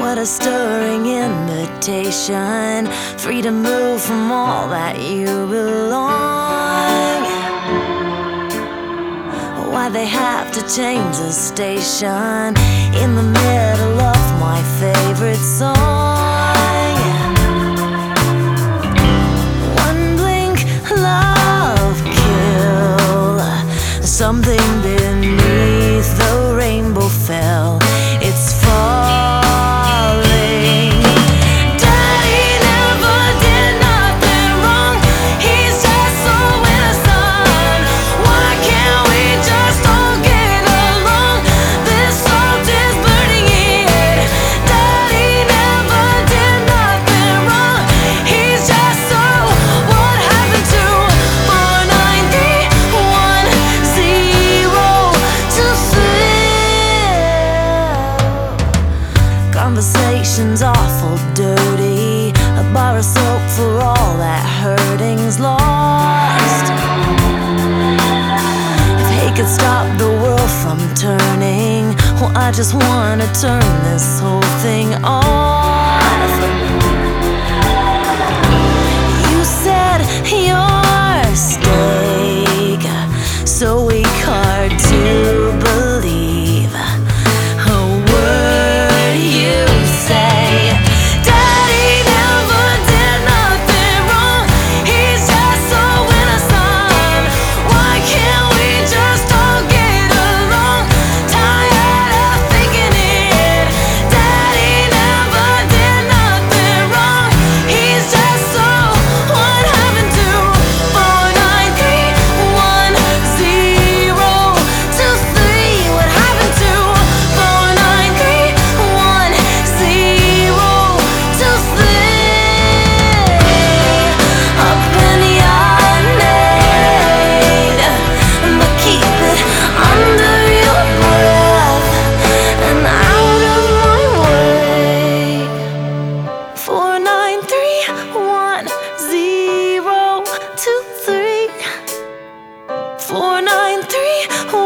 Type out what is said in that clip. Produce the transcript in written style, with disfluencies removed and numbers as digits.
What a stirring invitation, free to move from all that you belong. Why they have to change the station in the middle of my favorite song. One blink, love kill. Something beneath the rainbow fell. It's falling. Daddy never did nothing wrong. He's just so innocent. Why can't we just all get along? This salt is burning it. Daddy never did nothing wrong. He's just so. What happened to 493102? Conversation's awful dirty. A bar of soap for all that hurting's lost. If hate could stop the world from turning, well, I just wanna turn this whole thing off. You said your steak, so weak, hard to believe a word you say. Daddy never did nothing wrong. He's just so innocent. Why can't we just all get along? Tired of thinking it. Daddy never did nothing wrong. He's just so. What happened to 493102? What happened to 493102? A penny I made, but keep it under your breath and out of my way. 493102. 493102.